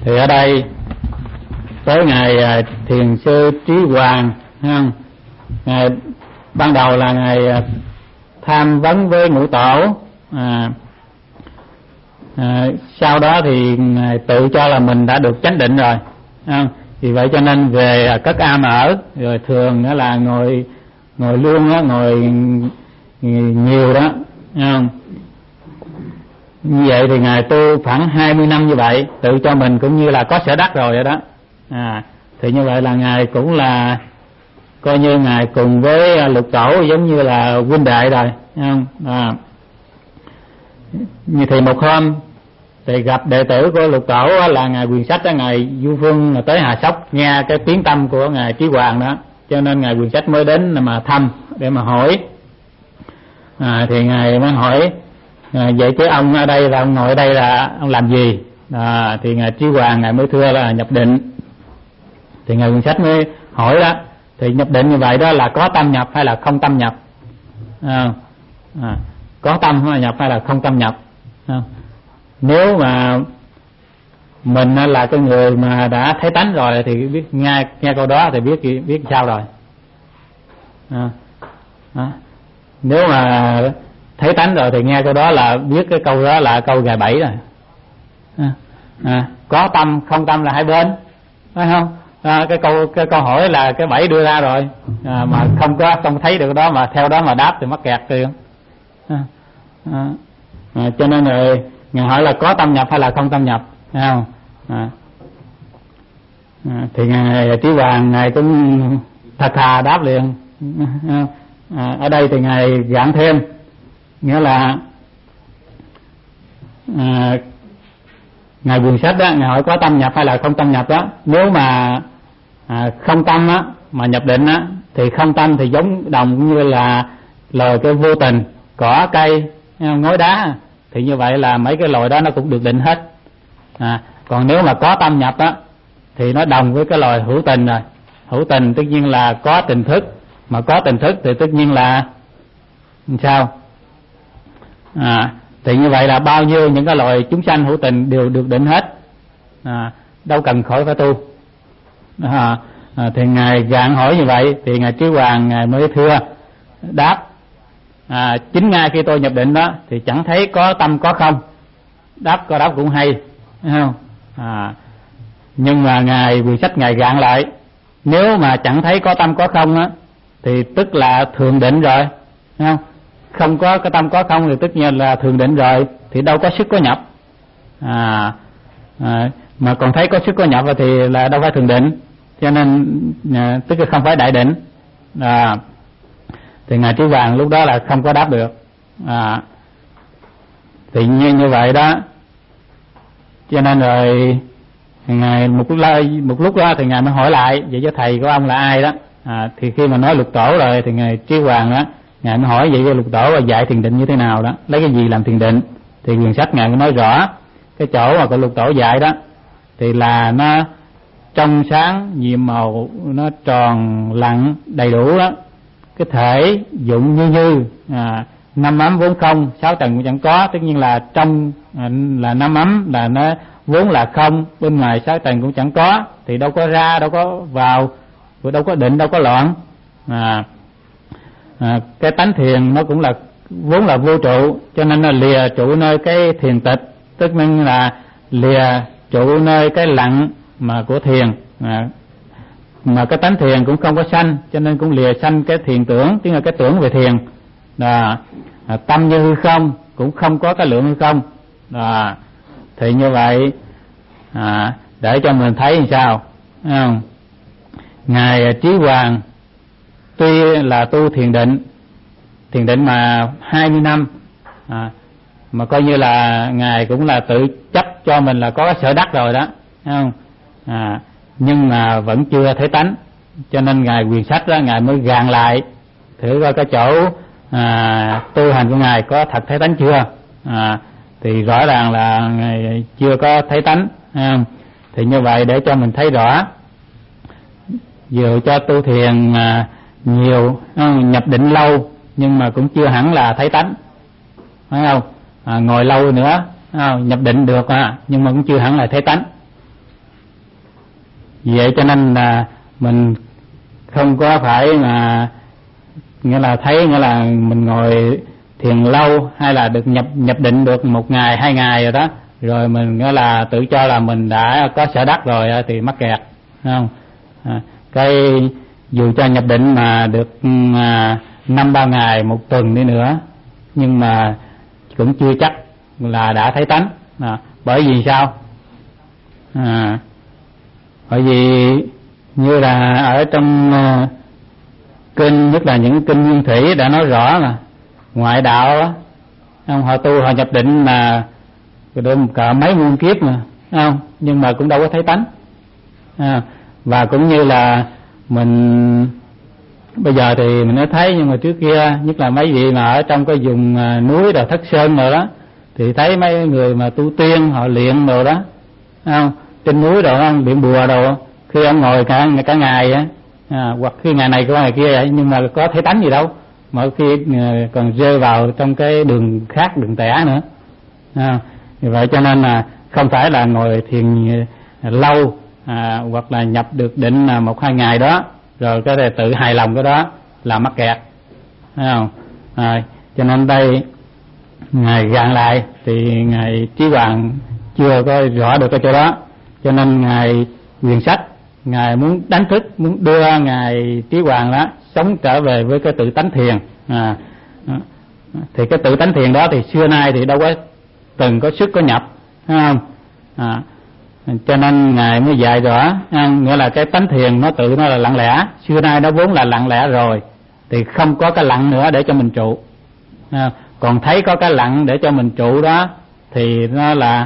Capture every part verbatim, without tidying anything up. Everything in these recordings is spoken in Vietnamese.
Thì ở đây tới ngài thiền sư Trí Hoàng, không? Ngài ban đầu là ngài tham vấn với ngũ tổ, à, à, sau đó thì ngài tự cho là mình đã được chánh định rồi, không? Vì vậy cho nên về cất am ở, rồi thường đó là ngồi ngồi luôn đó, ngồi nhiều đó, không? Như vậy thì ngài tu khoảng hai mươi năm như vậy, tự cho mình cũng như là có sở đắc rồi vậy đó. À, thì như vậy là ngài cũng là coi như ngài cùng với lục tổ giống như là huynh đệ rồi, không? À, như thì một hôm thì gặp đệ tử của lục tổ là ngài Quyền Sách đó, ngài Du Phương tới Hà Sóc nghe cái tiếng tâm của ngài Trí Hoàng đó, cho nên ngài Quyền Sách mới đến mà thăm để mà hỏi. À, thì ngài mới hỏi, à, vậy chứ ông ở đây là ông ngồi ở đây là ông làm gì? À, thì ngài Trí Hoàng ngài mới thưa là nhập định. Thì ngài Quyền Sách mới hỏi đó, thì nhập định như vậy đó là có tâm nhập hay là không tâm nhập? À, à, có tâm hay nhập hay là không tâm nhập? À, nếu mà mình là cái người mà đã thấy tánh rồi thì biết nghe nghe câu đó thì biết biết sao rồi. À, à, nếu mà thấy tánh rồi thì nghe câu đó là biết cái câu đó là câu gài bẫy rồi. À, à, có tâm không tâm là hai bên, phải không? À, cái câu cái câu hỏi là cái bẫy đưa ra rồi, à, mà không có không thấy được đó mà theo đó mà đáp thì mắc kẹt liền. À, à, à, cho nên rồi ngài hỏi là có tâm nhập hay là không tâm nhập, thấy không? À, à, thì ngài Trí Hoàng ngài cũng thật thà đáp liền. À, à, ở đây thì ngài giảng thêm, nghĩa là à, ngài Quyền Sách đó, ngài hỏi có tâm nhập hay là không tâm nhập đó. Nếu mà à, không tâm á mà nhập định á thì không tâm thì giống đồng như là lời cái vô tình, cỏ cây ngói đá, thì như vậy là mấy cái loài đó nó cũng được định hết. À, còn nếu mà có tâm nhập á thì nó đồng với cái loài hữu tình rồi. Hữu tình tất nhiên là có tình thức, mà có tình thức thì tất nhiên là sao? À, thì như vậy là bao nhiêu những cái loài chúng sanh hữu tình đều được định hết, à, đâu cần khỏi phải tu. À, à, thì ngài gạn hỏi như vậy thì ngài Trí Hoàng ngài mới thưa đáp, à, chính ngay khi tôi nhập định đó thì chẳng thấy có tâm có không. Đáp có đáp cũng hay, thấy không? À, nhưng mà ngài Quyền Sách ngài gạn lại, nếu mà chẳng thấy có tâm có không á thì tức là thường định rồi, thấy không? Không có cái tâm có không thì tất nhiên là thường định rồi, thì đâu có sức có nhập. À, à, mà còn thấy có sức có nhập thì là đâu phải thường định, cho nên à, tức là không phải đại định. À, thì ngài Trí Hoàng lúc đó là không có đáp được. À, thì như như vậy đó, cho nên rồi ngài một lúc một lúc đó thì ngài mới hỏi lại, vậy chứ thầy của ông là ai đó? À, thì khi mà nói lục tổ rồi thì ngài Trí Hoàng đó ngài mới hỏi vậy cho lục tổ là dạy thiền định như thế nào đó, lấy cái gì làm thiền định? Thì Quyền Sách ngài mới nói rõ cái chỗ mà của lục tổ dạy đó thì là nó trong sáng nhiệm màu, nó tròn lặng đầy đủ đó, cái thể dụng như như, à, năm ấm vốn không, sáu trần cũng chẳng có. Tất nhiên là trong à, là năm ấm là nó vốn là không, bên ngoài sáu trần cũng chẳng có, thì đâu có ra đâu có vào, đâu có định đâu có loạn. À, à, cái tánh thiền nó cũng là vốn là vô trụ, cho nên nó lìa trụ nơi cái thiền tịch, tức nên là lìa trụ nơi cái lặng mà của thiền. À, mà cái tánh thiền cũng không có sanh, cho nên cũng lìa sanh cái thiền tưởng, tức là cái tưởng về thiền. À, à, tâm như hư không, cũng không có cái lượng hư không. À, thì như vậy à, để cho mình thấy làm sao, không? Ngài Trí Hoàng tuy là tu thiền định, thiền định mà hai mươi năm, à, mà coi như là ngài cũng là tự chấp cho mình là có cái sở đắc rồi đó, thấy không? À, nhưng mà vẫn chưa thấy tánh, cho nên ngài Quyền Sách đó ngài mới gạn lại thử coi cái chỗ à, tu hành của ngài có thật thấy tánh chưa. À, thì rõ ràng là ngài chưa có thấy tánh. À, thì như vậy để cho mình thấy rõ, dù cho tu thiền à, nhiều, nhập định lâu nhưng mà cũng chưa hẳn là thấy tánh, phải không? À, ngồi lâu nữa à, nhập định được à, nhưng mà cũng chưa hẳn là thấy tánh. vậy cho nên là mình không có phải mà nghĩa là thấy nghĩa là mình ngồi thiền lâu hay là được nhập nhập định được một ngày hai ngày rồi đó, rồi mình nghĩa là tự cho là mình đã có sở đắc rồi thì mắc kẹt, thấy không? À, cái dù cho nhập định mà được à, năm ba ngày một tuần đi nữa, nhưng mà cũng chưa chắc là đã thấy tánh. À, bởi vì sao? À, bởi vì như là ở trong uh, kinh, nhất là những kinh Nguyên Thủy đã nói rõ là ngoại đạo đó, không, họ tu họ nhập định là được cả mấy muôn kiếp mà, không, nhưng mà cũng đâu có thấy tánh. À, và cũng như là mình bây giờ thì mình mới thấy, nhưng mà trước kia nhất là mấy vị mà ở trong cái vùng núi rồi Thất Sơn rồi đó, thì thấy mấy người mà tu tiên họ luyện rồi đó, không, trên núi rồi không, luyện bùa rồi, khi ông ngồi cả cả ngày á, à, hoặc khi ngày này qua ngày kia vậy, nhưng mà có thấy tánh gì đâu, mà khi còn rơi vào trong cái đường khác, đường tẻ nữa. À, vì vậy cho nên là không phải là ngồi thiền lâu à, hoặc là nhập được định là một hai ngày đó rồi có thể tự hài lòng cái đó là mắc kẹt, thấy không? À, cho nên đây ngài gạn lại thì ngài Trí Hoàng chưa có rõ được cái chỗ đó, cho nên ngài Quyền Sách ngài muốn đánh thức, muốn đưa ngài Trí Hoàng đó sống trở về với cái tự tánh thiền. À, thì cái tự tánh thiền đó thì xưa nay thì đâu có từng có xuất có nhập, thấy không? À, cho nên ngài mới dạy rõ, nghĩa là cái tánh thiền nó tự nó là lặng lẽ, xưa nay nó vốn là lặng lẽ rồi, thì không có cái lặng nữa để cho mình trụ. À, còn thấy có cái lặng để cho mình trụ đó thì nó là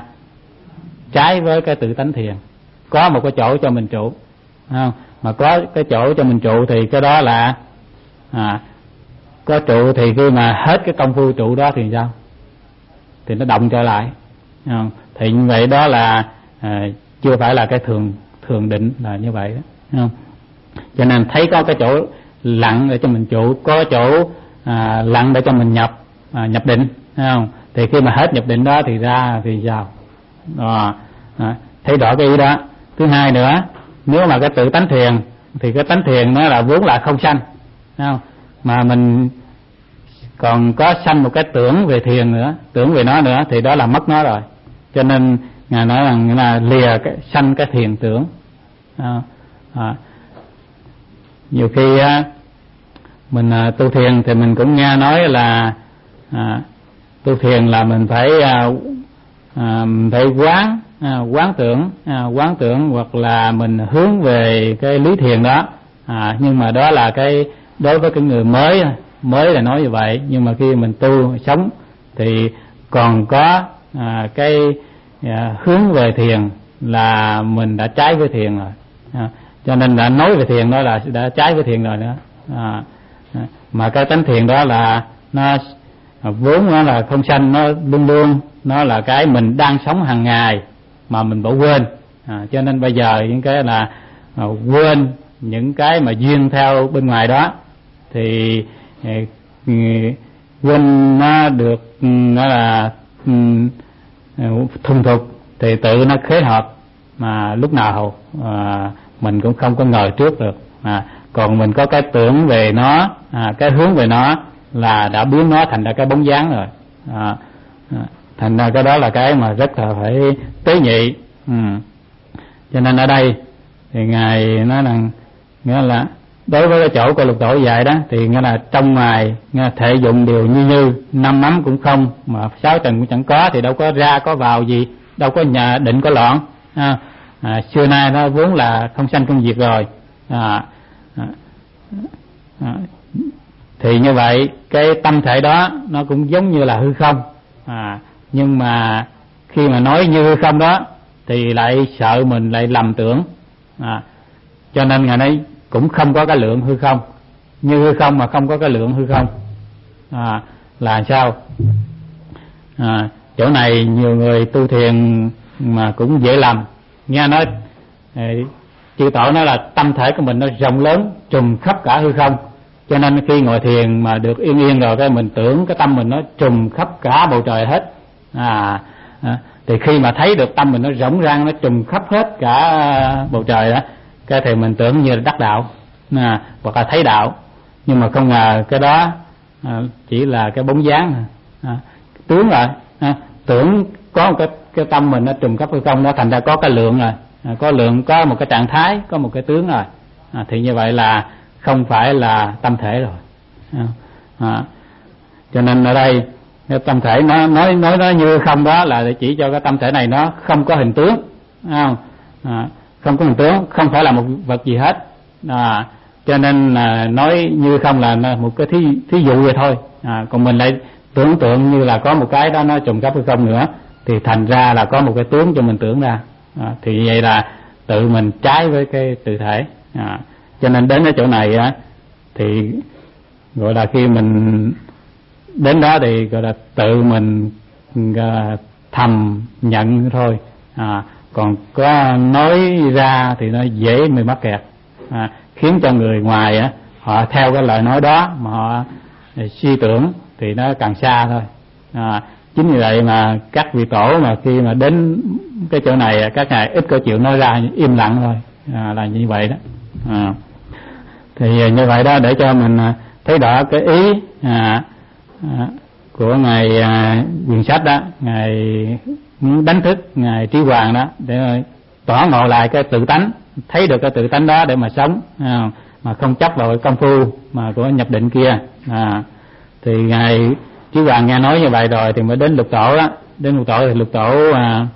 trái với cái tự tánh thiền. Có một cái chỗ cho mình trụ, không? Mà có cái chỗ cho mình trụ thì cái đó là à, có trụ thì khi mà hết cái công phu trụ đó thì sao? Thì nó động trở lại, không? Thì như vậy đó là à, chưa phải là cái thường thường định là như vậy đó, không? Cho nên thấy có cái chỗ lặng để cho mình trụ, có chỗ à, lặng để cho mình nhập à, nhập định, không? Thì khi mà hết nhập định đó thì ra thì sao? À, à, thấy rõ cái ý đó. Thứ hai nữa, nếu mà cái tự tánh thiền thì cái tánh thiền nó là vốn là không sanh, không? Mà mình còn có sanh một cái tưởng về thiền nữa, tưởng về nó nữa thì đó là mất nó rồi. Cho nên ngài nói rằng là lìa cái sanh cái thiền tưởng. À, à, nhiều khi á, mình à, tu thiền thì mình cũng nghe nói là à, tu thiền là mình phải à, à, phải quán à, quán tưởng à, quán tưởng hoặc là mình hướng về cái lý thiền đó. À, nhưng mà đó là cái đối với cái người mới mới là nói như vậy, nhưng mà khi mình tu sống thì còn có à, cái à, hướng về thiền là mình đã trái với thiền rồi. À, cho nên đã nói về thiền đó là đã trái với thiền rồi nữa. À, mà cái tánh thiền đó là nó vốn nó là không sanh, nó luôn luôn nó là cái mình đang sống hàng ngày mà mình bỏ quên. À, cho nên bây giờ những cái là à, quên những cái mà duyên theo bên ngoài đó thì quên nó được, nó là thuần thục thì tự nó khế hợp mà lúc nào à, mình cũng không có ngờ trước được. À, còn mình có cái tưởng về nó, à, cái hướng về nó là đã biến nó thành ra cái bóng dáng rồi. À, à, thành ra cái đó là cái mà rất là phải tế nhị. Ừ. Cho nên ở đây thì ngài nói rằng nghĩa là đối với cái chỗ của Lục Tổ dạy đó thì nghĩa là trong ngoài nghĩa thể dụng đều như như, năm nắm cũng không, mà sáu trần cũng chẳng có, thì đâu có ra có vào gì, đâu có nhà định có loạn. À, à, xưa nay nó vốn là không sanh không diệt rồi. À, à, à, thì như vậy cái tâm thể đó nó cũng giống như là hư không. À, nhưng mà khi mà nói như hư không đó thì lại sợ mình lại lầm tưởng. À, cho nên ngài nói cũng không có cái lượng hư không, như hư không mà không có cái lượng hư không. À, là sao? À, chỗ này nhiều người tu thiền mà cũng dễ lầm. Nghe nói chư tổ nói là tâm thể của mình nó rộng lớn trùm khắp cả hư không, cho nên khi ngồi thiền mà được yên yên rồi cái mình tưởng cái tâm mình nó trùm khắp cả bầu trời hết. À, à thì khi mà thấy được tâm mình nó rỗng rang, nó trùm khắp hết cả bầu trời đó cái thì mình tưởng như là đắc đạo à, hoặc là thấy đạo, nhưng mà không ngờ cái đó à, chỉ là cái bóng dáng à, tướng rồi à, tưởng có một cái cái tâm mình nó trùng cấp hay không đó, thành ra có cái lượng rồi à, có lượng, có một cái trạng thái, có một cái tướng rồi à, thì như vậy là không phải là tâm thể rồi à, à, cho nên ở đây cái tâm thể nó nói nói nó như không đó là để chỉ cho cái tâm thể này nó không có hình tướng không à, không có hình tướng, không phải là một vật gì hết à, cho nên là nói như không là một cái thí, thí dụ vậy thôi à, còn mình lại tưởng tượng như là có một cái đó nó trùng cấp hay không nữa, thì thành ra là có một cái tướng cho mình tưởng ra à, thì vậy là tự mình trái với cái tự thể à, cho nên đến cái chỗ này á thì gọi là khi mình đến đó thì gọi là tự mình uh, thầm nhận thôi à, còn có nói ra thì nó dễ bị mắc kẹt à, khiến cho người ngoài á họ theo cái lời nói đó mà họ suy tưởng thì nó càng xa thôi à, chính vì vậy mà các vị tổ mà khi mà đến cái chỗ này các ngài ít có chịu nói ra, im lặng thôi à, là như vậy đó à, thì như vậy đó để cho mình thấy rõ cái ý à, à, của ngài à, Quyền Sách đó, ngài muốn đánh thức ngài Trí Hoàng đó để tỏ ngộ lại cái tự tánh, thấy được cái tự tánh đó để mà sống à, mà không chấp vào cái công phu mà của nhập định kia à, thì ngài Trí Hoàng nghe nói như vậy rồi thì mới đến Lục Tổ đó, đến Lục Tổ thì Lục Tổ à,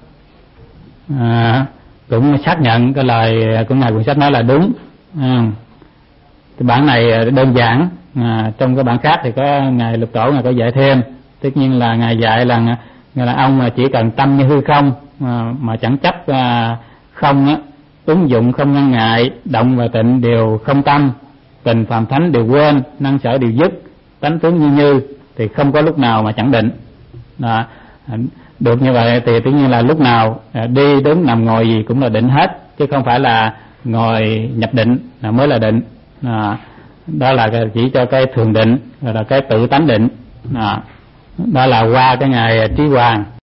à, cũng xác nhận cái lời của ngài Quyền Sách nói là đúng à, cái bản này đơn giản à, trong cái bản khác thì có ngài Lục Tổ ngài có dạy thêm, tất nhiên là ngài dạy là ngài là ông mà chỉ cần tâm như hư không mà, mà chẳng chấp à, không á, ứng dụng không ngăn ngại, động và tịnh đều không tâm, tình phàm thánh đều quên, năng sở đều dứt, tánh tướng như như thì không có lúc nào mà chẳng định đó. Được như vậy thì tự nhiên là lúc nào đi đứng nằm ngồi gì cũng là định hết, chứ không phải là ngồi nhập định là mới là định đó, đó là chỉ cho cái thường định, rồi là cái tự tánh định đó, đó là qua cái ngày Trí Hoàng